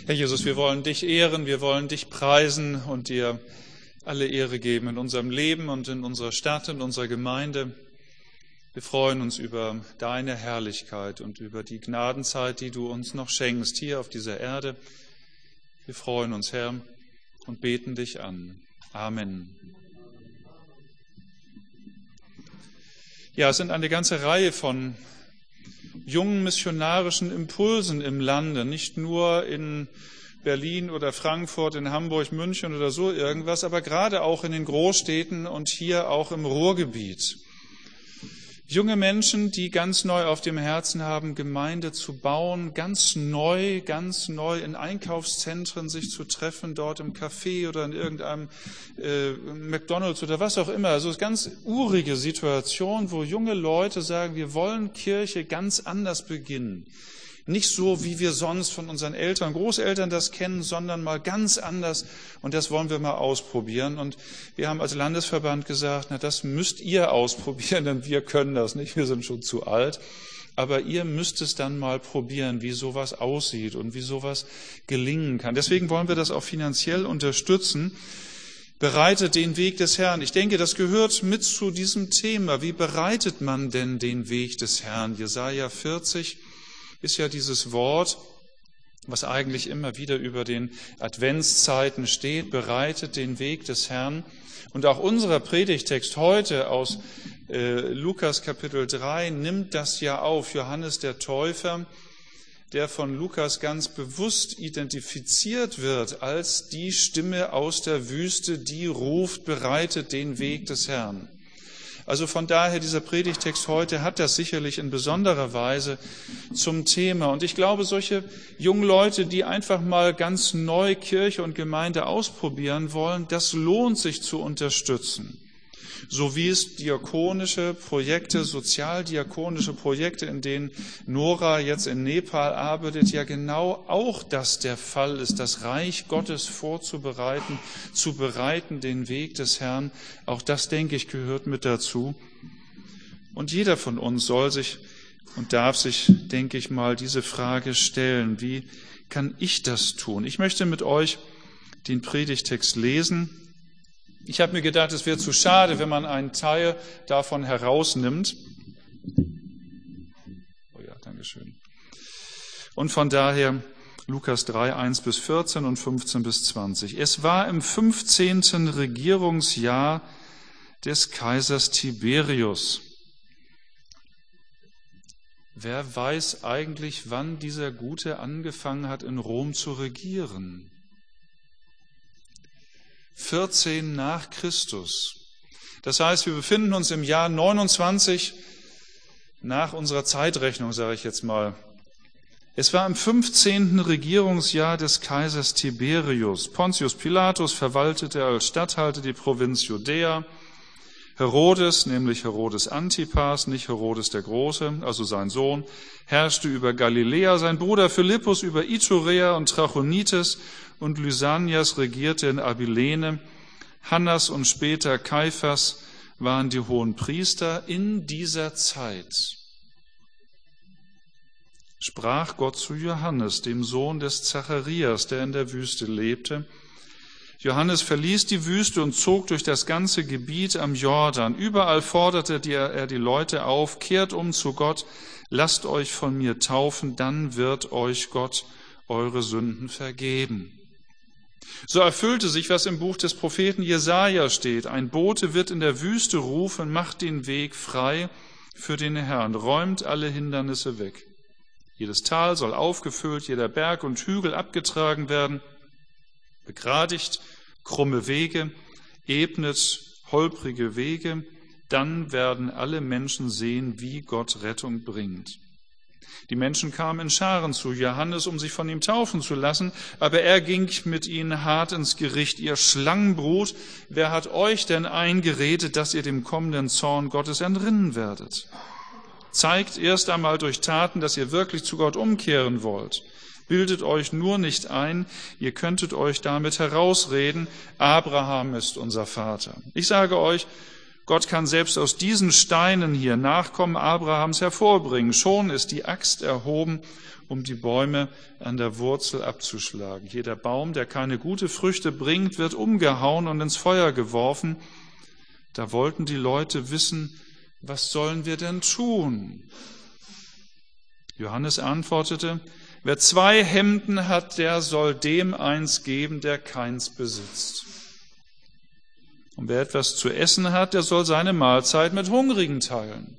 Herr Jesus, wir wollen dich ehren, wir wollen dich preisen und dir alle Ehre geben in unserem Leben und in unserer Stadt, in unserer Gemeinde. Wir freuen uns über deine Herrlichkeit und über die Gnadenzeit, die du uns noch schenkst hier auf dieser Erde. Wir freuen uns, Herr, und beten dich an. Amen. Ja, es sind eine ganze Reihe von jungen missionarischen Impulsen im Lande, nicht nur in Berlin oder Frankfurt, in Hamburg, München oder so irgendwas, aber gerade auch in den Großstädten und hier auch im Ruhrgebiet. Junge Menschen, die ganz neu auf dem Herzen haben, Gemeinde zu bauen, ganz neu in Einkaufszentren sich zu treffen, dort im Café oder in irgendeinem McDonald's oder was auch immer. Also ganz urige Situation, wo junge Leute sagen, wir wollen Kirche ganz anders beginnen. Nicht so, wie wir sonst von unseren Eltern, Großeltern das kennen, sondern mal ganz anders. Und das wollen wir mal ausprobieren. Und wir haben als Landesverband gesagt, na, das müsst ihr ausprobieren, denn wir können das nicht. Wir sind schon zu alt. Aber ihr müsst es dann mal probieren, wie sowas aussieht und wie sowas gelingen kann. Deswegen wollen wir das auch finanziell unterstützen. Bereitet den Weg des Herrn. Ich denke, das gehört mit zu diesem Thema. Wie bereitet man denn den Weg des Herrn? Jesaja 40 ist ja dieses Wort, was eigentlich immer wieder über den Adventszeiten steht, bereitet den Weg des Herrn. Und auch unser Predigtext heute aus Lukas Kapitel 3 nimmt das ja auf. Johannes der Täufer, der von Lukas ganz bewusst identifiziert wird als die Stimme aus der Wüste, die ruft, bereitet den Weg des Herrn. Also von daher, dieser Predigtext heute hat das sicherlich in besonderer Weise zum Thema. Und ich glaube, solche jungen Leute, die einfach mal ganz neu Kirche und Gemeinde ausprobieren wollen, das lohnt sich zu unterstützen. So wie es diakonische Projekte, sozialdiakonische Projekte, in denen Nora jetzt in Nepal arbeitet, ja genau auch das der Fall ist, das Reich Gottes vorzubereiten, zu bereiten, den Weg des Herrn. Auch das, denke ich, gehört mit dazu. Und jeder von uns soll sich und darf sich, denke ich mal, diese Frage stellen: Wie kann ich das tun? Ich möchte mit euch den Predigtext lesen. Ich habe mir gedacht, es wäre zu schade, wenn man einen Teil davon herausnimmt. Oh ja, Dankeschön. Und von daher Lukas 3, 1 bis 14 und 15 bis 20. Es war im 15. Regierungsjahr des Kaisers Tiberius. Wer weiß eigentlich, wann dieser Gute angefangen hat, in Rom zu regieren? 14 nach Christus. Das heißt, wir befinden uns im Jahr 29 nach unserer Zeitrechnung, sage ich jetzt mal. Es war im 15. Regierungsjahr des Kaisers Tiberius. Pontius Pilatus verwaltete als Statthalter die Provinz Judäa. Herodes, nämlich Herodes Antipas, nicht Herodes der Große, also sein Sohn, herrschte über Galiläa, sein Bruder Philippus über Iturea und Trachonitis und Lysanias regierte in Abilene. Hannas und später Kaiphas waren die hohen Priester. In dieser Zeit sprach Gott zu Johannes, dem Sohn des Zacharias, der in der Wüste lebte. Johannes verließ die Wüste und zog durch das ganze Gebiet am Jordan. Überall forderte er die Leute auf: Kehrt um zu Gott, lasst euch von mir taufen, dann wird euch Gott eure Sünden vergeben. So erfüllte sich, was im Buch des Propheten Jesaja steht: Ein Bote wird in der Wüste rufen, macht den Weg frei für den Herrn, räumt alle Hindernisse weg. Jedes Tal soll aufgefüllt, jeder Berg und Hügel abgetragen werden. Begradigt krumme Wege, ebnet holprige Wege, dann werden alle Menschen sehen, wie Gott Rettung bringt. Die Menschen kamen in Scharen zu Johannes, um sich von ihm taufen zu lassen, aber er ging mit ihnen hart ins Gericht. Ihr Schlangenbrut, wer hat euch denn eingeredet, dass ihr dem kommenden Zorn Gottes entrinnen werdet? Zeigt erst einmal durch Taten, dass ihr wirklich zu Gott umkehren wollt. Bildet euch nur nicht ein, ihr könntet euch damit herausreden, Abraham ist unser Vater. Ich sage euch, Gott kann selbst aus diesen Steinen hier Nachkommen Abrahams hervorbringen. Schon ist die Axt erhoben, um die Bäume an der Wurzel abzuschlagen. Jeder Baum, der keine gute Früchte bringt, wird umgehauen und ins Feuer geworfen. Da wollten die Leute wissen, was sollen wir denn tun? Johannes antwortete, wer 2 Hemden hat, der soll dem eins geben, der keins besitzt. Und wer etwas zu essen hat, der soll seine Mahlzeit mit Hungrigen teilen.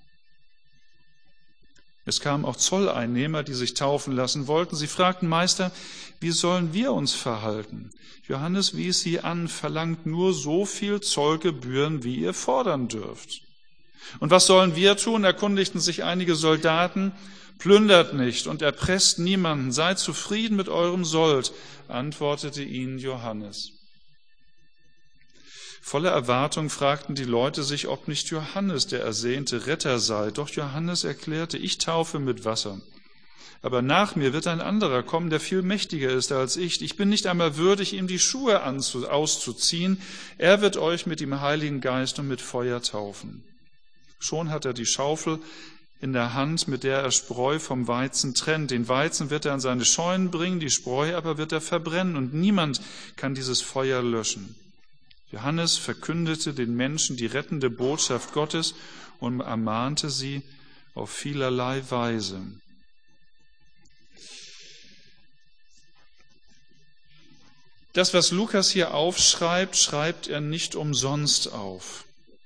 Es kamen auch Zolleinnehmer, die sich taufen lassen wollten. Sie fragten, Meister, wie sollen wir uns verhalten? Johannes wies sie an, verlangt nur so viel Zollgebühren, wie ihr fordern dürft. Und was sollen wir tun? Erkundigten sich einige Soldaten. Plündert nicht und erpresst niemanden, seid zufrieden mit eurem Sold, antwortete ihnen Johannes. Voller Erwartung fragten die Leute sich, ob nicht Johannes der ersehnte Retter sei. Doch Johannes erklärte, ich taufe mit Wasser. Aber nach mir wird ein anderer kommen, der viel mächtiger ist als ich. Ich bin nicht einmal würdig, ihm die Schuhe auszuziehen. Er wird euch mit dem Heiligen Geist und mit Feuer taufen. Schon hat er die Schaufel in der Hand, mit der er Spreu vom Weizen trennt. Den Weizen wird er an seine Scheunen bringen, die Spreu aber wird er verbrennen, und niemand kann dieses Feuer löschen. Johannes verkündete den Menschen die rettende Botschaft Gottes und ermahnte sie auf vielerlei Weise. Das, was Lukas hier aufschreibt, schreibt er nicht umsonst auf.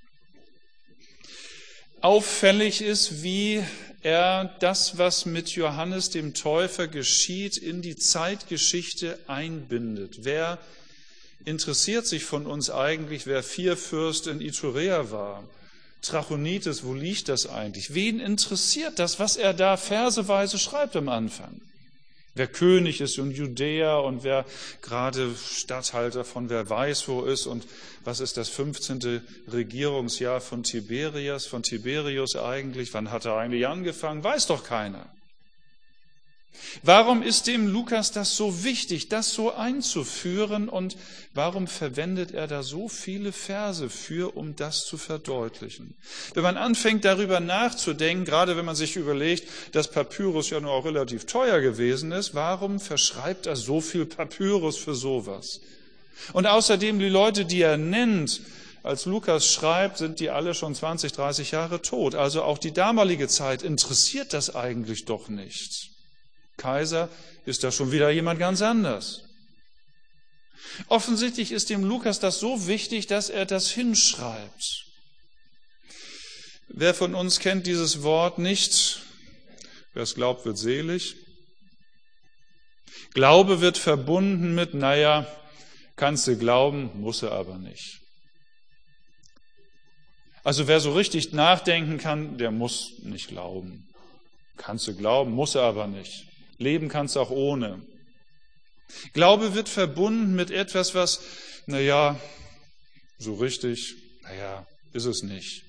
Auffällig ist, wie er das, was mit Johannes dem Täufer geschieht, in die Zeitgeschichte einbindet. Wer interessiert sich von uns eigentlich, wer Vierfürst in Iturea war? Trachonitis, wo liegt das eigentlich? Wen interessiert das, was er da verseweise schreibt am Anfang? Wer König ist in Judäa und wer gerade Statthalter von wer weiß wo ist und was ist das 15. Regierungsjahr von Tiberius eigentlich? Wann hat er eigentlich angefangen? Weiß doch keiner. Warum ist dem Lukas das so wichtig, das so einzuführen, und warum verwendet er da so viele Verse für, um das zu verdeutlichen? Wenn man anfängt, darüber nachzudenken, gerade wenn man sich überlegt, dass Papyrus ja nur auch relativ teuer gewesen ist, warum verschreibt er so viel Papyrus für sowas? Und außerdem die Leute, die er nennt, als Lukas schreibt, sind die alle schon 20, 30 Jahre tot. Also auch die damalige Zeit interessiert das eigentlich doch nicht. Kaiser ist da schon wieder jemand ganz anders. Offensichtlich ist dem Lukas das so wichtig, dass er das hinschreibt. Wer von uns kennt dieses Wort nicht? Wer es glaubt, wird selig. Glaube wird verbunden mit, kannst du glauben, muss er aber nicht. Also wer so richtig nachdenken kann, der muss nicht glauben. Kannst du glauben, muss er aber nicht. Leben kannst du auch ohne. Glaube wird verbunden mit etwas, was, so richtig, ist es nicht.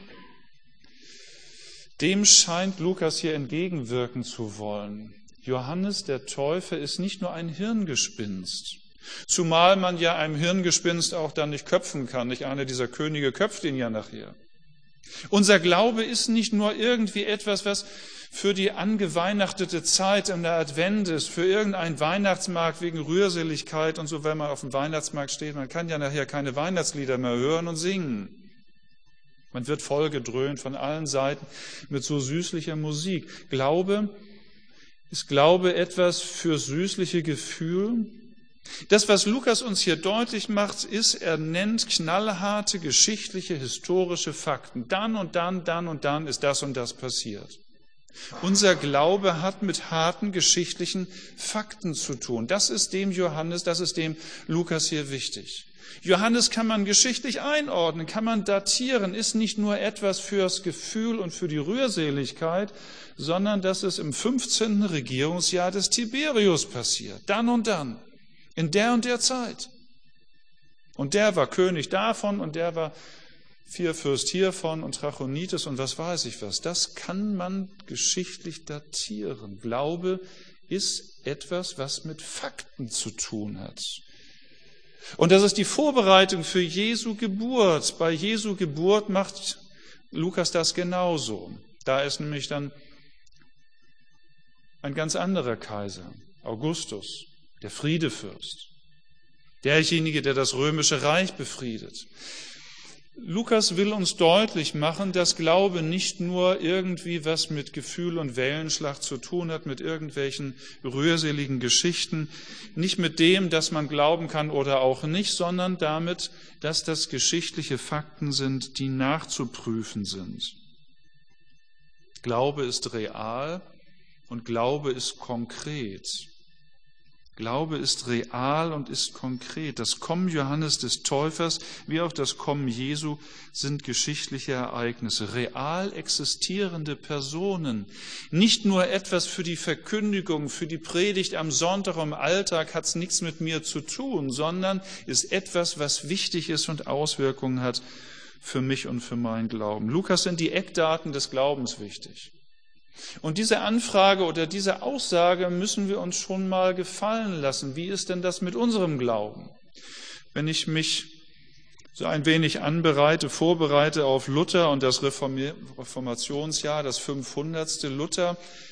Dem scheint Lukas hier entgegenwirken zu wollen. Johannes der Täufer ist nicht nur ein Hirngespinst, zumal man ja einem Hirngespinst auch dann nicht köpfen kann. Nicht einer dieser Könige köpft ihn ja nachher. Unser Glaube ist nicht nur irgendwie etwas, was für die angeweihnachtete Zeit in der Advent ist, für irgendeinen Weihnachtsmarkt wegen Rührseligkeit und so, wenn man auf dem Weihnachtsmarkt steht. Man kann ja nachher keine Weihnachtslieder mehr hören und singen. Man wird vollgedröhnt von allen Seiten mit so süßlicher Musik. Ist Glaube etwas für süßliche Gefühle? Das, was Lukas uns hier deutlich macht, ist, er nennt knallharte geschichtliche, historische Fakten. Dann und dann ist das und das passiert. Unser Glaube hat mit harten geschichtlichen Fakten zu tun. Das ist dem Lukas hier wichtig. Johannes kann man geschichtlich einordnen, kann man datieren, ist nicht nur etwas fürs Gefühl und für die Rührseligkeit, sondern das ist im 15. Regierungsjahr des Tiberius passiert. Dann und dann. In der und der Zeit. Und der war König davon und der war Vierfürst hiervon und Trachonitis und was weiß ich was. Das kann man geschichtlich datieren. Glaube ist etwas, was mit Fakten zu tun hat. Und das ist die Vorbereitung für Jesu Geburt. Bei Jesu Geburt macht Lukas das genauso. Da ist nämlich dann ein ganz anderer Kaiser, Augustus, der Friedefürst, derjenige, der das römische Reich befriedet. Lukas will uns deutlich machen, dass Glaube nicht nur irgendwie was mit Gefühl und Wellenschlag zu tun hat, mit irgendwelchen rührseligen Geschichten, nicht mit dem, dass man glauben kann oder auch nicht, sondern damit, dass das geschichtliche Fakten sind, die nachzuprüfen sind. Glaube ist real und Glaube ist konkret. Glaube ist real und ist konkret. Das Kommen Johannes des Täufers wie auch das Kommen Jesu sind geschichtliche Ereignisse, real existierende Personen. Nicht nur etwas für die Verkündigung, für die Predigt am Sonntag im Alltag hat es nichts mit mir zu tun, sondern ist etwas, was wichtig ist und Auswirkungen hat für mich und für meinen Glauben. Lukas sind die Eckdaten des Glaubens wichtig. Und diese Anfrage oder diese Aussage müssen wir uns schon mal gefallen lassen. Wie ist denn das mit unserem Glauben? Wenn ich mich so ein wenig vorbereite auf Luther und das Reformationsjahr, das 500. Luther.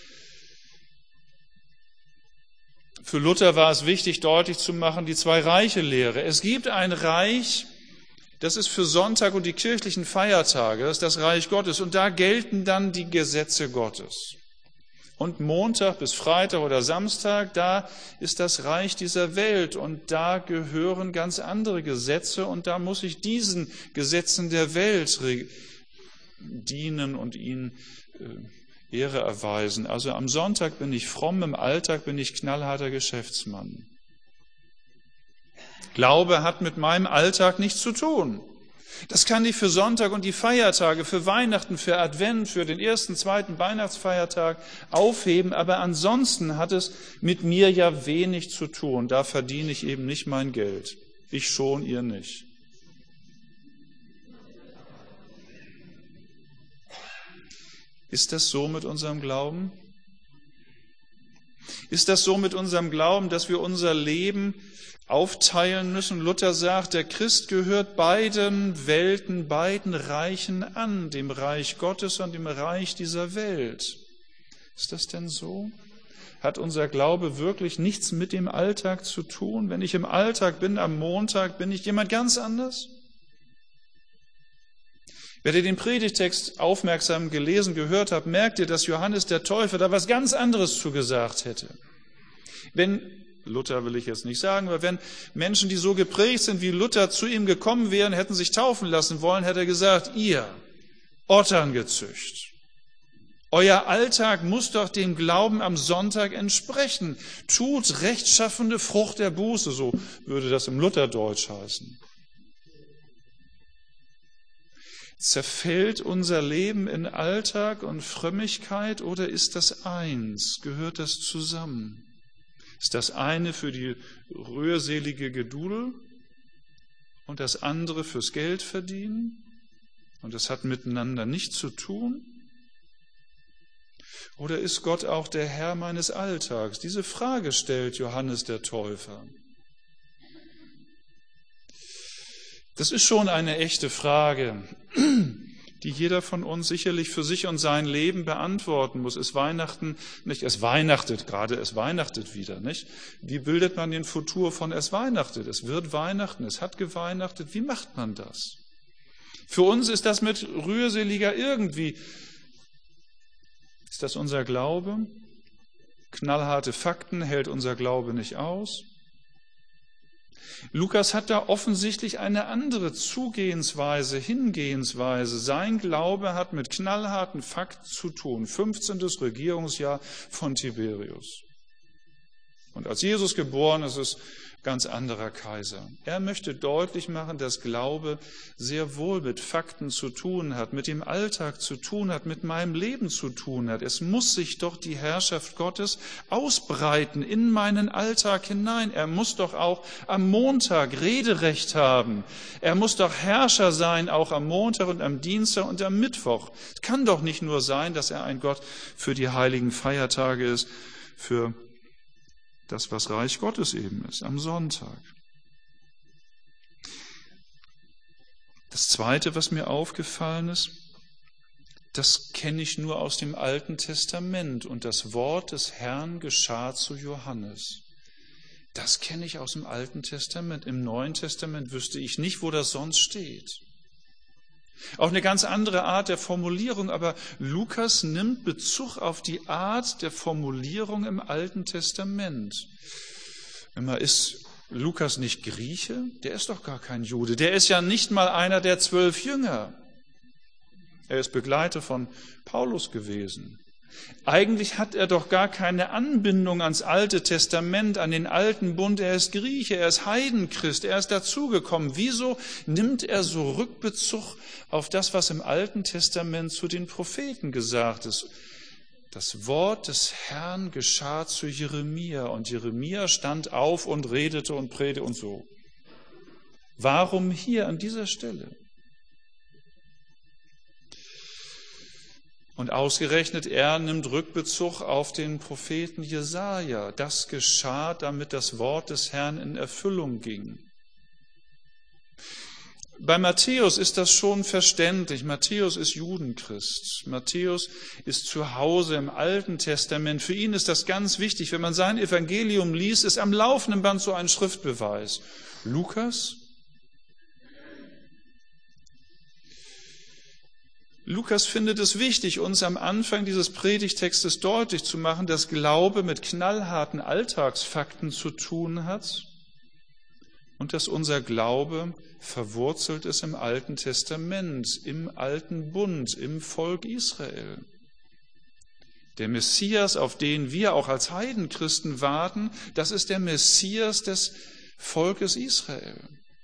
Für Luther war es wichtig, deutlich zu machen, die Zwei-Reiche-Lehre. Es gibt ein Reich, das ist für Sonntag und die kirchlichen Feiertage, das ist das Reich Gottes. Und da gelten dann die Gesetze Gottes. Und Montag bis Freitag oder Samstag, da ist das Reich dieser Welt. Und da gehören ganz andere Gesetze. Und da muss ich diesen Gesetzen der Welt dienen und ihnen Ehre erweisen. Also am Sonntag bin ich fromm, im Alltag bin ich knallharter Geschäftsmann. Glaube hat mit meinem Alltag nichts zu tun. Das kann ich für Sonntag und die Feiertage, für Weihnachten, für Advent, für den ersten, zweiten Weihnachtsfeiertag aufheben, aber ansonsten hat es mit mir ja wenig zu tun. Da verdiene ich eben nicht mein Geld. Ich schon, ihr nicht. Ist das so mit unserem Glauben? Ist das so mit unserem Glauben, dass wir unser Leben aufteilen müssen? Luther sagt, der Christ gehört beiden Welten, beiden Reichen an, dem Reich Gottes und dem Reich dieser Welt. Ist das denn so? Hat unser Glaube wirklich nichts mit dem Alltag zu tun? Wenn ich im Alltag bin, am Montag, bin ich jemand ganz anders? Wer den Predigtext aufmerksam gelesen, gehört hat, merkt ihr, dass Johannes der Täufer da was ganz anderes zugesagt hätte. Wenn Luther will ich jetzt nicht sagen, aber wenn Menschen, die so geprägt sind wie Luther, zu ihm gekommen wären, hätten sich taufen lassen wollen, hätte er gesagt, ihr Otterngezücht, euer Alltag muss doch dem Glauben am Sonntag entsprechen. Tut rechtschaffende Frucht der Buße, so würde das im Lutherdeutsch heißen. Zerfällt unser Leben in Alltag und Frömmigkeit oder ist das eins? Gehört das zusammen? Ist das eine für die rührselige Gedudel und das andere fürs Geldverdienen? Und das hat miteinander nichts zu tun? Oder ist Gott auch der Herr meines Alltags? Diese Frage stellt Johannes der Täufer. Das ist schon eine echte Frage, die jeder von uns sicherlich für sich und sein Leben beantworten muss. Es weihnachtet wieder, nicht? Wie bildet man den Futur von es weihnachtet? Es wird Weihnachten, es hat geweihnachtet. Wie macht man das? Für uns ist das mit rührseliger irgendwie. Ist das unser Glaube? Knallharte Fakten hält unser Glaube nicht aus. Lukas hat da offensichtlich eine andere Hingehensweise. Sein Glaube hat mit knallharten Fakten zu tun. 15. Regierungsjahr von Tiberius. Und als Jesus geboren ist, ist ganz anderer Kaiser. Er möchte deutlich machen, dass Glaube sehr wohl mit Fakten zu tun hat, mit dem Alltag zu tun hat, mit meinem Leben zu tun hat. Es muss sich doch die Herrschaft Gottes ausbreiten in meinen Alltag hinein. Er muss doch auch am Montag Rederecht haben. Er muss doch Herrscher sein, auch am Montag und am Dienstag und am Mittwoch. Es kann doch nicht nur sein, dass er ein Gott für die heiligen Feiertage ist, für das, was Reich Gottes eben ist, am Sonntag. Das Zweite, was mir aufgefallen ist, das kenne ich nur aus dem Alten Testament. Und das Wort des Herrn geschah zu Johannes. Das kenne ich aus dem Alten Testament. Im Neuen Testament wüsste ich nicht, wo das sonst steht. Auch eine ganz andere Art der Formulierung, aber Lukas nimmt Bezug auf die Art der Formulierung im Alten Testament. Immer ist Lukas nicht Grieche? Der ist doch gar kein Jude. Der ist ja nicht mal einer der 12 Jünger. Er ist Begleiter von Paulus gewesen. Eigentlich hat er doch gar keine Anbindung ans Alte Testament, an den alten Bund. Er ist Grieche, er ist Heidenchrist, er ist dazugekommen. Wieso nimmt er so Rückbezug auf das, was im Alten Testament zu den Propheten gesagt ist? Das Wort des Herrn geschah zu Jeremia und Jeremia stand auf und redete und predigte und so. Warum hier an dieser Stelle? Und ausgerechnet er nimmt Rückbezug auf den Propheten Jesaja. Das geschah, damit das Wort des Herrn in Erfüllung ging. Bei Matthäus ist das schon verständlich. Matthäus ist Judenchrist. Matthäus ist zu Hause im Alten Testament. Für ihn ist das ganz wichtig. Wenn man sein Evangelium liest, ist am laufenden Band so ein Schriftbeweis. Lukas findet es wichtig, uns am Anfang dieses Predigtextes deutlich zu machen, dass Glaube mit knallharten Alltagsfakten zu tun hat und dass unser Glaube verwurzelt ist im Alten Testament, im Alten Bund, im Volk Israel. Der Messias, auf den wir auch als Heidenchristen warten, das ist der Messias des Volkes Israel.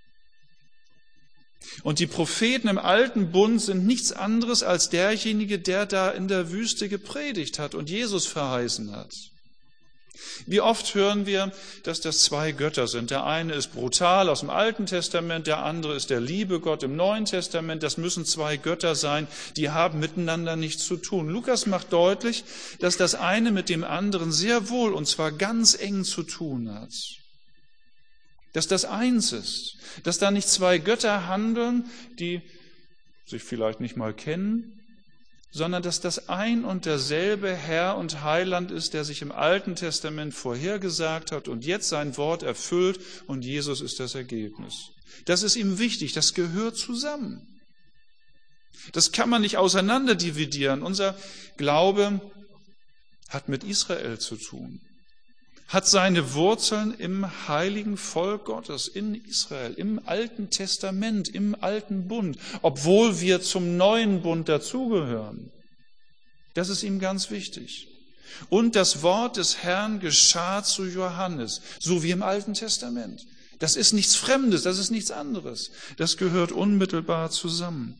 Und die Propheten im Alten Bund sind nichts anderes als derjenige, der da in der Wüste gepredigt hat und Jesus verheißen hat. Wie oft hören wir, dass das 2 Götter sind. Der eine ist brutal aus dem Alten Testament, der andere ist der liebe Gott im Neuen Testament. Das müssen 2 Götter sein, die haben miteinander nichts zu tun. Lukas macht deutlich, dass das eine mit dem anderen sehr wohl, und zwar ganz eng zu tun hat. Dass das eins ist, dass da nicht 2 Götter handeln, die sich vielleicht nicht mal kennen, sondern dass das ein und derselbe Herr und Heiland ist, der sich im Alten Testament vorhergesagt hat und jetzt sein Wort erfüllt und Jesus ist das Ergebnis. Das ist ihm wichtig, das gehört zusammen. Das kann man nicht auseinanderdividieren. Unser Glaube hat mit Israel zu tun, hat seine Wurzeln im heiligen Volk Gottes, in Israel, im Alten Testament, im Alten Bund, obwohl wir zum neuen Bund dazugehören. Das ist ihm ganz wichtig. Und das Wort des Herrn geschah zu Johannes, so wie im Alten Testament. Das ist nichts Fremdes, das ist nichts anderes. Das gehört unmittelbar zusammen.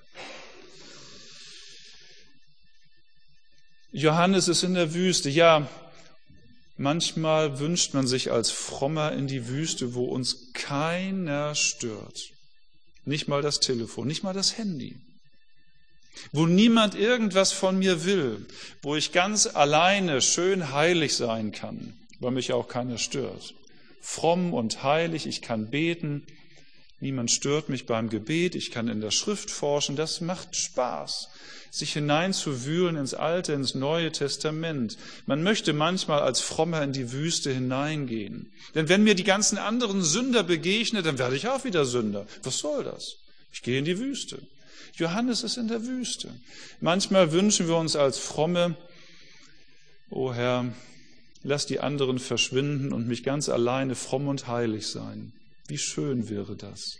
Johannes ist in der Wüste, ja. Manchmal wünscht man sich als Frommer in die Wüste, wo uns keiner stört. Nicht mal das Telefon, nicht mal das Handy. Wo niemand irgendwas von mir will, wo ich ganz alleine schön heilig sein kann, weil mich auch keiner stört. Fromm und heilig, ich kann beten, niemand stört mich beim Gebet, ich kann in der Schrift forschen, das macht Spaß. Sich hineinzuwühlen ins Alte, ins Neue Testament. Man möchte manchmal als Frommer in die Wüste hineingehen. Denn wenn mir die ganzen anderen Sünder begegnen, dann werde ich auch wieder Sünder. Was soll das? Ich gehe in die Wüste. Johannes ist in der Wüste. Manchmal wünschen wir uns als Fromme, o Herr, lass die anderen verschwinden und mich ganz alleine fromm und heilig sein. Wie schön wäre das?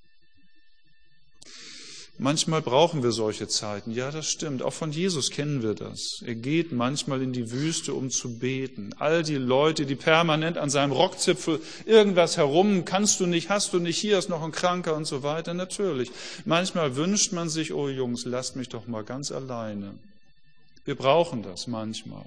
Manchmal brauchen wir solche Zeiten. Ja, das stimmt. Auch von Jesus kennen wir das. Er geht manchmal in die Wüste, um zu beten. All die Leute, die permanent an seinem Rockzipfel irgendwas herum, kannst du nicht, hast du nicht, hier ist noch ein Kranker und so weiter. Natürlich. Manchmal wünscht man sich, oh Jungs, lasst mich doch mal ganz alleine. Wir brauchen das manchmal.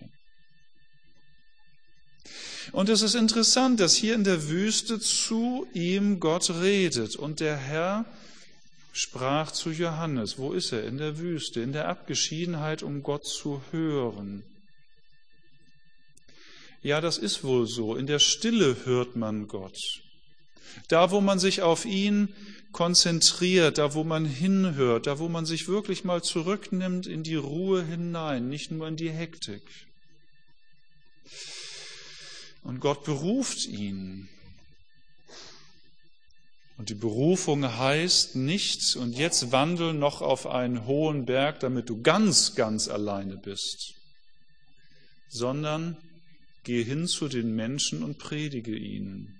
Und es ist interessant, dass hier in der Wüste zu ihm Gott redet und der Herr sprach zu Johannes. Wo ist er? In der Wüste, in der Abgeschiedenheit, um Gott zu hören. Ja, das ist wohl so. In der Stille hört man Gott. Da, wo man sich auf ihn konzentriert, da, wo man hinhört, da, wo man sich wirklich mal zurücknimmt in die Ruhe hinein, nicht nur in die Hektik. Und Gott beruft ihn. Und die Berufung heißt nicht, und jetzt wandel noch auf einen hohen Berg, damit du ganz, ganz alleine bist, sondern geh hin zu den Menschen und predige ihnen.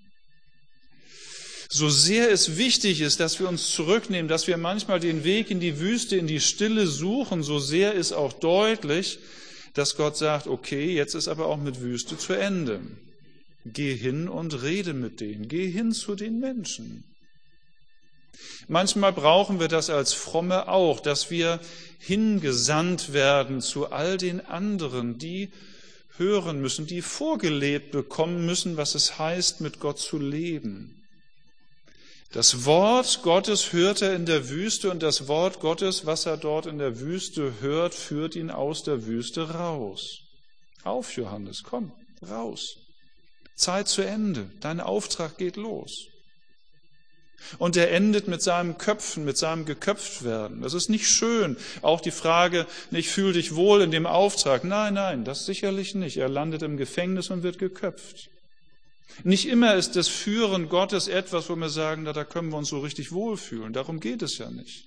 So sehr es wichtig ist, dass wir uns zurücknehmen, dass wir manchmal den Weg in die Wüste, in die Stille suchen, so sehr ist auch deutlich, dass Gott sagt, okay, jetzt ist aber auch mit Wüste zu Ende. Geh hin und rede mit denen, geh hin zu den Menschen. Manchmal brauchen wir das als Fromme auch, dass wir hingesandt werden zu all den anderen, die hören müssen, die vorgelebt bekommen müssen, was es heißt, mit Gott zu leben. Das Wort Gottes hört er in der Wüste und das Wort Gottes, was er dort in der Wüste hört, führt ihn aus der Wüste raus. Auf, Johannes, komm, raus. Zeit zu Ende, dein Auftrag geht los. Und er endet mit seinem Köpfen, mit seinem Geköpftwerden. Das ist nicht schön. Auch die Frage, ich fühle dich wohl in dem Auftrag. Nein, das sicherlich nicht. Er landet im Gefängnis und wird geköpft. Nicht immer ist das Führen Gottes etwas, wo wir sagen, da können wir uns so richtig wohlfühlen. Darum geht es ja nicht.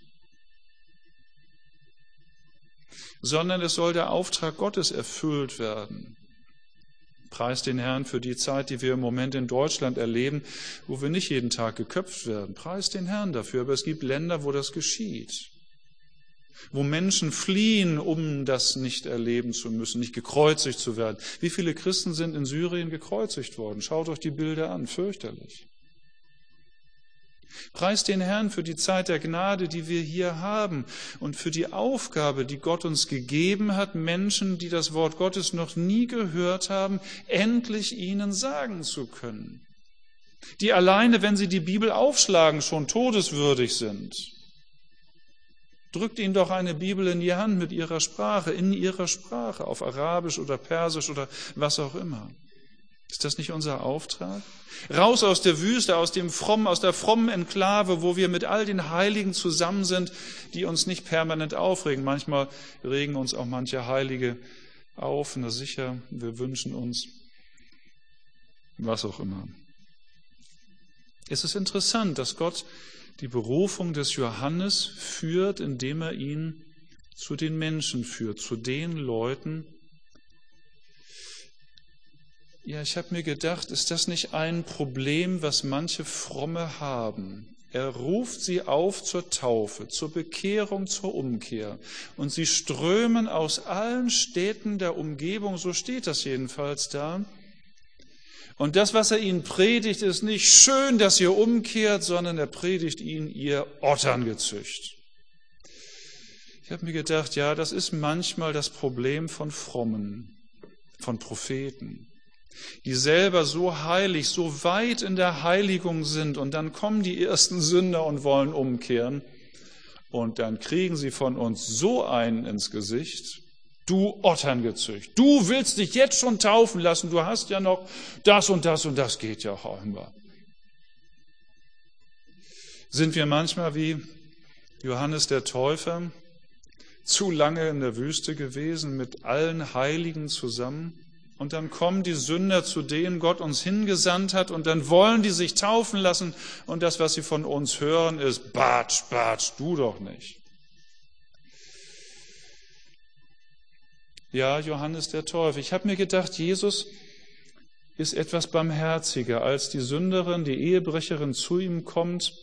Sondern es soll der Auftrag Gottes erfüllt werden. Preis den Herrn für die Zeit, die wir im Moment in Deutschland erleben, wo wir nicht jeden Tag geköpft werden. Preis den Herrn dafür. Aber es gibt Länder, wo das geschieht. Wo Menschen fliehen, um das nicht erleben zu müssen, nicht gekreuzigt zu werden. Wie viele Christen sind in Syrien gekreuzigt worden? Schaut euch die Bilder an, fürchterlich. Preis den Herrn für die Zeit der Gnade, die wir hier haben und für die Aufgabe, die Gott uns gegeben hat, Menschen, die das Wort Gottes noch nie gehört haben, endlich ihnen sagen zu können. Die alleine, wenn sie die Bibel aufschlagen, schon todeswürdig sind. Drückt ihnen doch eine Bibel in die Hand mit ihrer Sprache, in ihrer Sprache, auf Arabisch oder Persisch oder was auch immer. Ist das nicht unser Auftrag? Raus aus der Wüste, aus der frommen Enklave, wo wir mit all den Heiligen zusammen sind, die uns nicht permanent aufregen. Manchmal regen uns auch manche Heilige auf, na sicher, wir wünschen uns was auch immer. Es ist interessant, dass Gott die Berufung des Johannes führt, indem er ihn zu den Menschen führt, zu den Leuten. Ja, ich habe mir gedacht, ist das nicht ein Problem, was manche Fromme haben? Er ruft sie auf zur Taufe, zur Bekehrung, zur Umkehr. Und sie strömen aus allen Städten der Umgebung, so steht das jedenfalls da. Und das, was er ihnen predigt, ist nicht schön, dass ihr umkehrt, sondern er predigt ihnen ihr Otterngezücht. Ich habe mir gedacht, ja, das ist manchmal das Problem von Frommen, von Propheten, die selber so heilig, so weit in der Heiligung sind und dann kommen die ersten Sünder und wollen umkehren und dann kriegen sie von uns so einen ins Gesicht, du Otterngezücht, du willst dich jetzt schon taufen lassen, du hast ja noch das und das und das geht ja auch immer. Sind wir manchmal wie Johannes der Täufer zu lange in der Wüste gewesen mit allen Heiligen zusammen? Und dann kommen die Sünder, zu denen Gott uns hingesandt hat, und dann wollen die sich taufen lassen. Und das, was sie von uns hören, ist, Batsch, du doch nicht. Ja, Johannes der Täufer. Ich habe mir gedacht, Jesus ist etwas barmherziger, als die Sünderin, die Ehebrecherin zu ihm kommt,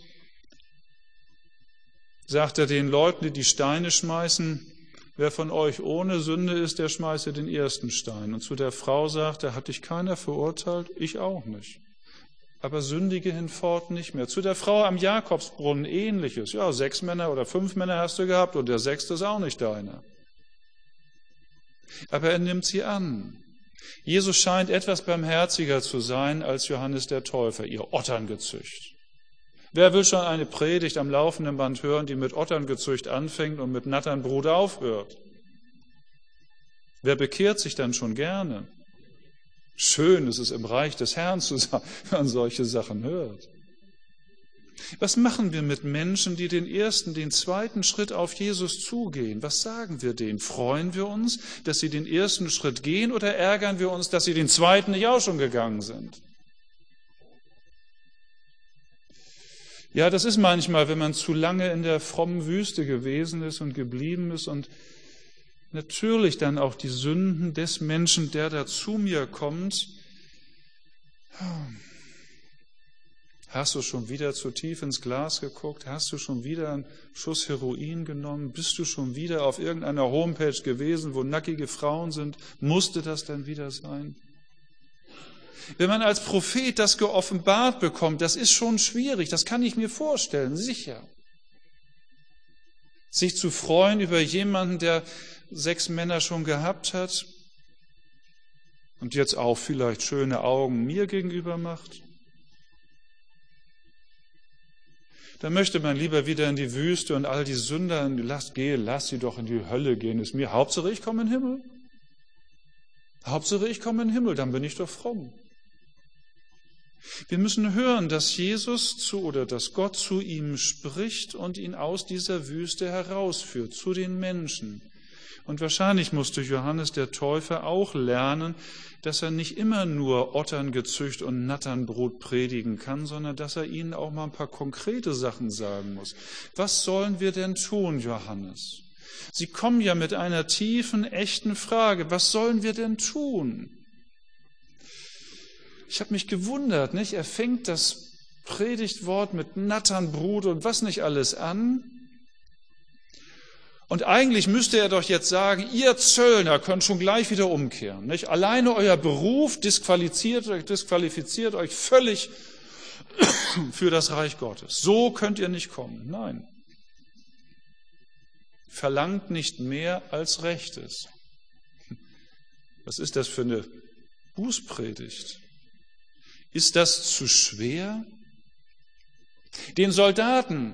sagt er den Leuten, die die Steine schmeißen, wer von euch ohne Sünde ist, der schmeiße den ersten Stein. Und zu der Frau sagt er, hat dich keiner verurteilt? Ich auch nicht. Aber sündige hinfort nicht mehr. Zu der Frau am Jakobsbrunnen Ähnliches. Ja, 6 Männer oder 5 Männer hast du gehabt und der 6. ist auch nicht deiner. Aber er nimmt sie an. Jesus scheint etwas barmherziger zu sein als Johannes der Täufer, ihr Otterngezücht. Wer will schon eine Predigt am laufenden Band hören, die mit Otterngezücht anfängt und mit Natternbrut aufhört? Wer bekehrt sich dann schon gerne? Schön ist es im Reich des Herrn zu sein, wenn man solche Sachen hört. Was machen wir mit Menschen, die den ersten, den zweiten Schritt auf Jesus zugehen? Was sagen wir denen? Freuen wir uns, dass sie den ersten Schritt gehen, oder ärgern wir uns, dass sie den zweiten nicht auch schon gegangen sind? Ja, das ist manchmal, wenn man zu lange in der frommen Wüste gewesen ist und geblieben ist und natürlich dann auch die Sünden des Menschen, der da zu mir kommt. Hast du schon wieder zu tief ins Glas geguckt? Hast du schon wieder einen Schuss Heroin genommen? Bist du schon wieder auf irgendeiner Homepage gewesen, wo nackige Frauen sind? Musste das dann wieder sein? Wenn man als Prophet das geoffenbart bekommt, das ist schon schwierig, das kann ich mir vorstellen, sicher. Sich zu freuen über jemanden, der 6 Männer schon gehabt hat und jetzt auch vielleicht schöne Augen mir gegenüber macht. Da möchte man lieber wieder in die Wüste und all die Sünder, lass sie doch in die Hölle gehen, ist mir, Hauptsache ich komme in den Himmel. Hauptsache ich komme in den Himmel, dann bin ich doch fromm. Wir müssen hören, dass dass Gott zu ihm spricht und ihn aus dieser Wüste herausführt, zu den Menschen. Und wahrscheinlich musste Johannes der Täufer auch lernen, dass er nicht immer nur Otterngezücht und Natternbrot predigen kann, sondern dass er ihnen auch mal ein paar konkrete Sachen sagen muss. Was sollen wir denn tun, Johannes? Sie kommen ja mit einer tiefen, echten Frage. Was sollen wir denn tun? Ich habe mich gewundert, nicht? Er fängt das Predigtwort mit Natternbrot und was nicht alles an. Und eigentlich müsste er doch jetzt sagen, ihr Zöllner könnt schon gleich wieder umkehren. Nicht? Alleine euer Beruf disqualifiziert euch völlig für das Reich Gottes. So könnt ihr nicht kommen. Nein. Verlangt nicht mehr als Recht ist. Was ist das für eine Bußpredigt? Ist das zu schwer? Den Soldaten,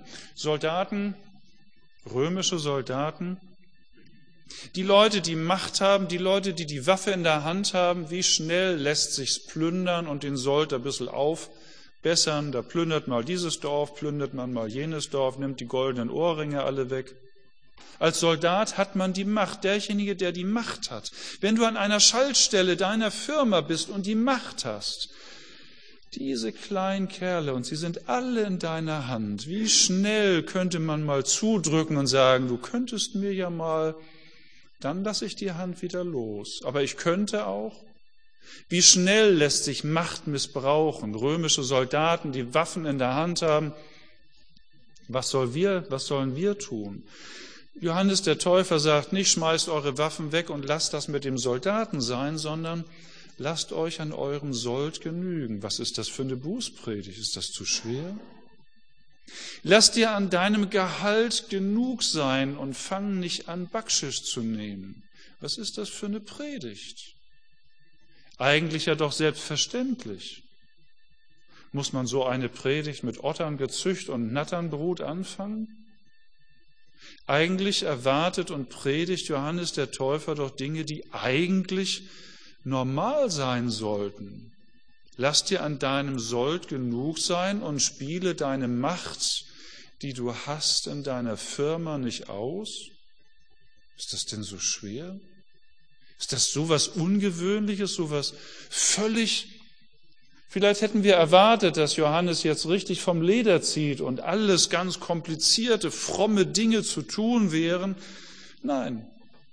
römische Soldaten, die Leute, die Macht haben, die Leute, die die Waffe in der Hand haben, wie schnell lässt sich's plündern und den Sold ein bisschen aufbessern. Da plündert mal dieses Dorf, plündert man mal jenes Dorf, nimmt die goldenen Ohrringe alle weg. Als Soldat hat man die Macht, derjenige, der die Macht hat. Wenn du an einer Schaltstelle deiner Firma bist und die Macht hast, diese kleinen Kerle, und sie sind alle in deiner Hand. Wie schnell könnte man mal zudrücken und sagen, du könntest mir ja mal, dann lasse ich die Hand wieder los. Aber ich könnte auch. Wie schnell lässt sich Macht missbrauchen? Römische Soldaten, die Waffen in der Hand haben. Was sollen wir tun? Johannes der Täufer sagt nicht, schmeißt eure Waffen weg und lasst das mit dem Soldaten sein, sondern lasst euch an eurem Sold genügen. Was ist das für eine Bußpredigt? Ist das zu schwer? Lass dir an deinem Gehalt genug sein und fang nicht an, Backschisch zu nehmen. Was ist das für eine Predigt? Eigentlich ja doch selbstverständlich. Muss man so eine Predigt mit Otterngezücht und Natternbrut anfangen? Eigentlich erwartet und predigt Johannes der Täufer doch Dinge, die eigentlich normal sein sollten. Lass dir an deinem Sold genug sein und spiele deine Macht, die du hast, in deiner Firma nicht aus. Ist das denn so schwer? Ist das so was Ungewöhnliches, so was völlig... Vielleicht hätten wir erwartet, dass Johannes jetzt richtig vom Leder zieht und alles ganz komplizierte, fromme Dinge zu tun wären. Nein.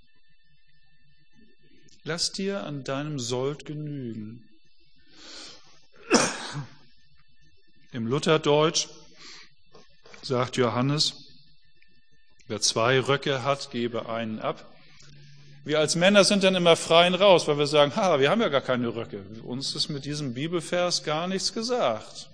Lass dir an deinem Sold genügen. Im Lutherdeutsch sagt Johannes, wer 2 Röcke hat, gebe einen ab. Wir als Männer sind dann immer freien raus, weil wir sagen, wir haben ja gar keine Röcke. Uns ist mit diesem Bibelvers gar nichts gesagt.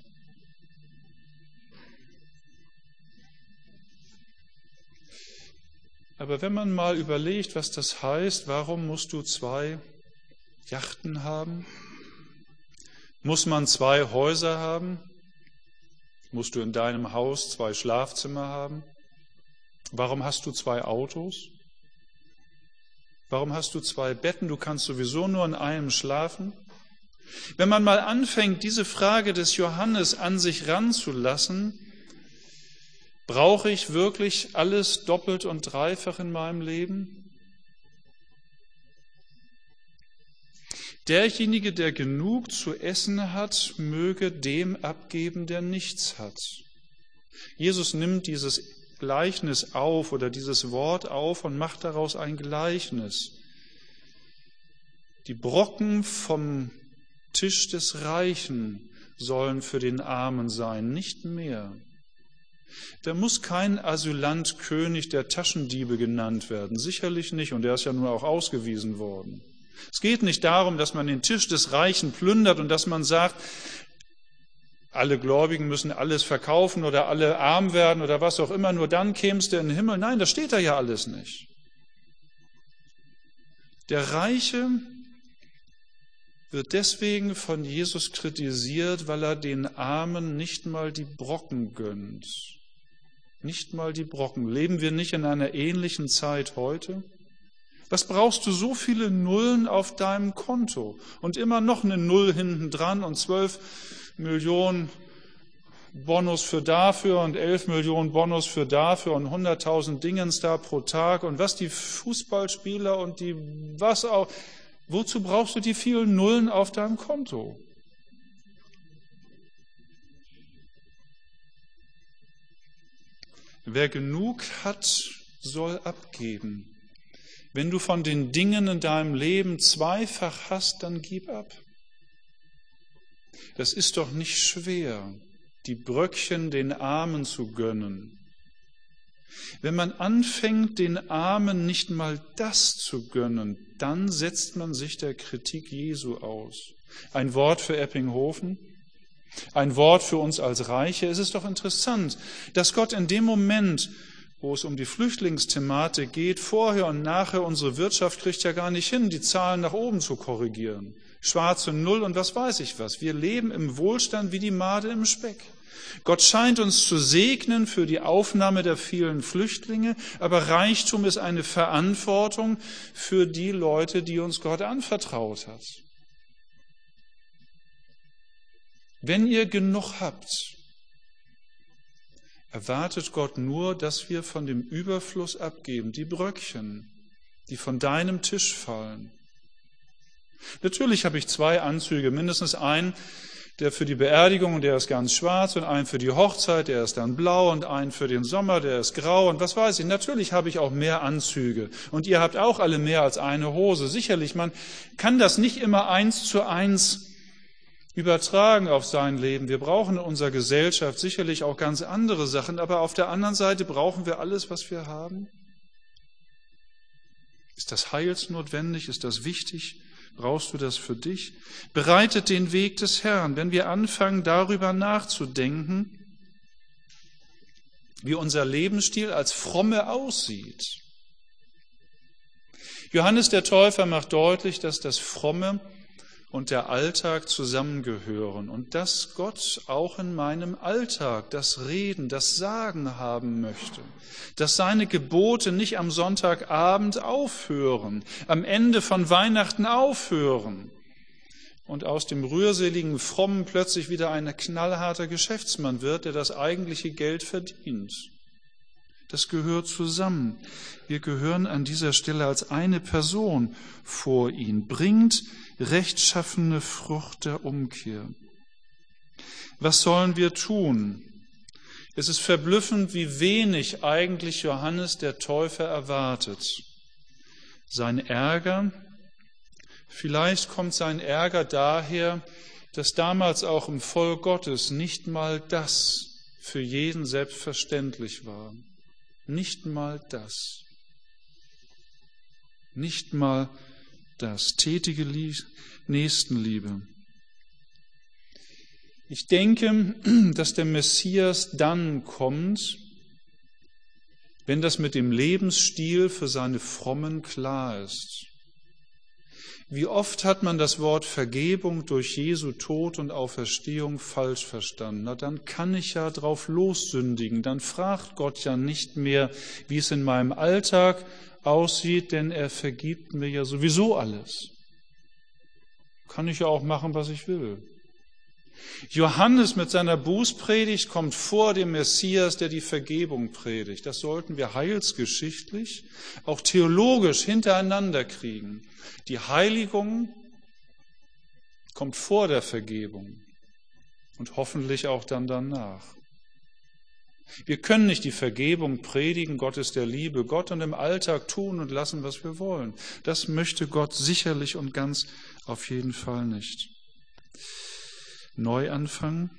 Aber wenn man mal überlegt, was das heißt, warum musst du 2 Yachten haben? Muss man 2 Häuser haben? Musst du in deinem Haus 2 Schlafzimmer haben? Warum hast du 2 Autos? Warum hast du 2 Betten? Du kannst sowieso nur in einem schlafen. Wenn man mal anfängt, diese Frage des Johannes an sich ranzulassen, Brauche ich wirklich alles doppelt und dreifach in meinem Leben? Derjenige, der genug zu essen hat, möge dem abgeben, der nichts hat. Jesus nimmt dieses Gleichnis auf oder dieses Wort auf und macht daraus ein Gleichnis. Die Brocken vom Tisch des Reichen sollen für den Armen sein, nicht mehr. Da muss kein Asylant König der Taschendiebe genannt werden, sicherlich nicht, und der ist ja nur auch ausgewiesen worden. Es geht nicht darum, dass man den Tisch des Reichen plündert und dass man sagt, alle Gläubigen müssen alles verkaufen oder alle arm werden oder was auch immer, nur dann kämst du in den Himmel. Nein, das steht da ja alles nicht. Der Reiche wird deswegen von Jesus kritisiert, weil er den Armen nicht mal die Brocken gönnt. Nicht mal die Brocken. Leben wir nicht in einer ähnlichen Zeit heute? Was brauchst du so viele Nullen auf deinem Konto? Und immer noch eine Null hinten dran und 12 Millionen Bonus für dafür und 11 Millionen Bonus für dafür und 100.000 Dingens da pro Tag und was die Fußballspieler und die was auch. Wozu brauchst du die vielen Nullen auf deinem Konto? Wer genug hat, soll abgeben. Wenn du von den Dingen in deinem Leben zweifach hast, dann gib ab. Das ist doch nicht schwer, die Bröckchen den Armen zu gönnen. Wenn man anfängt, den Armen nicht mal das zu gönnen, dann setzt man sich der Kritik Jesu aus. Ein Wort für Eppinghofen, ein Wort für uns als Reiche. Es ist doch interessant, dass Gott in dem Moment, wo es um die Flüchtlingsthematik geht, vorher und nachher unsere Wirtschaft kriegt ja gar nicht hin, die Zahlen nach oben zu korrigieren. Schwarze Null und was weiß ich was. Wir leben im Wohlstand wie die Made im Speck. Gott scheint uns zu segnen für die Aufnahme der vielen Flüchtlinge, aber Reichtum ist eine Verantwortung für die Leute, die uns Gott anvertraut hat. Wenn ihr genug habt, erwartet Gott nur, dass wir von dem Überfluss abgeben, die Bröckchen, die von deinem Tisch fallen. Natürlich habe ich 2 Anzüge, mindestens einen, der für die Beerdigung, der ist ganz schwarz, und einen für die Hochzeit, der ist dann blau, und einen für den Sommer, der ist grau, und was weiß ich. Natürlich habe ich auch mehr Anzüge. Und ihr habt auch alle mehr als eine Hose. Sicherlich, man kann das nicht immer 1:1 übertragen auf sein Leben. Wir brauchen in unserer Gesellschaft sicherlich auch ganz andere Sachen, aber auf der anderen Seite brauchen wir alles, was wir haben. Ist das heilsnotwendig? Ist das wichtig? Brauchst du das für dich? Bereitet den Weg des Herrn. Wenn wir anfangen, darüber nachzudenken, wie unser Lebensstil als Fromme aussieht. Johannes der Täufer macht deutlich, dass das Fromme und der Alltag zusammengehören und dass Gott auch in meinem Alltag das Reden, das Sagen haben möchte, dass seine Gebote nicht am Sonntagabend aufhören, am Ende von Weihnachten aufhören und aus dem rührseligen Frommen plötzlich wieder ein knallharter Geschäftsmann wird, der das eigentliche Geld verdient. Das gehört zusammen. Wir gehören an dieser Stelle als eine Person vor ihn. Bringt rechtschaffene Frucht der Umkehr. Was sollen wir tun? Es ist verblüffend, wie wenig eigentlich Johannes der Täufer erwartet. Sein Ärger, vielleicht kommt sein Ärger daher, dass damals auch im Volk Gottes nicht mal das für jeden selbstverständlich war. Nicht mal das. Nicht mal das. Tätige Nächstenliebe. Ich denke, dass der Messias dann kommt, wenn das mit dem Lebensstil für seine Frommen klar ist. Wie oft hat man das Wort Vergebung durch Jesu Tod und Auferstehung falsch verstanden? Na, dann kann ich ja drauf lossündigen. Dann fragt Gott ja nicht mehr, wie es in meinem Alltag aussieht, denn er vergibt mir ja sowieso alles. Kann ich ja auch machen, was ich will. Johannes mit seiner Bußpredigt kommt vor dem Messias, der die Vergebung predigt. Das sollten wir heilsgeschichtlich, auch theologisch hintereinander kriegen. Die Heiligung kommt vor der Vergebung und hoffentlich auch dann danach. Wir können nicht die Vergebung predigen, Gott ist der liebe Gott, und im Alltag tun und lassen, was wir wollen. Das möchte Gott sicherlich und ganz auf jeden Fall nicht. Neuanfang.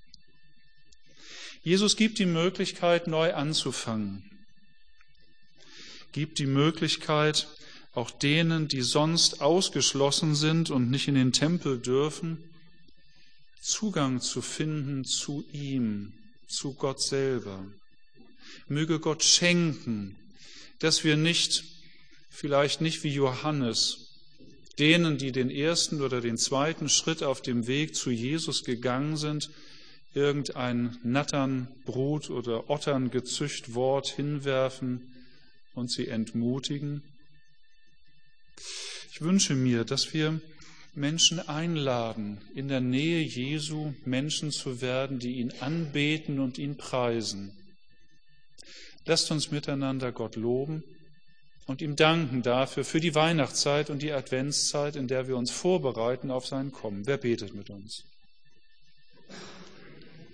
Jesus gibt die Möglichkeit, neu anzufangen. Gibt die Möglichkeit, auch denen, die sonst ausgeschlossen sind und nicht in den Tempel dürfen, Zugang zu finden zu ihm, zu Gott selber. Möge Gott schenken, dass wir vielleicht nicht wie Johannes, denen, die den ersten oder den zweiten Schritt auf dem Weg zu Jesus gegangen sind, irgendein Natternbrut oder Otterngezücht Wort hinwerfen und sie entmutigen. Ich wünsche mir, dass wir Menschen einladen, in der Nähe Jesu Menschen zu werden, die ihn anbeten und ihn preisen. Lasst uns miteinander Gott loben und ihm danken dafür, für die Weihnachtszeit und die Adventszeit, in der wir uns vorbereiten auf sein Kommen. Wer betet mit uns?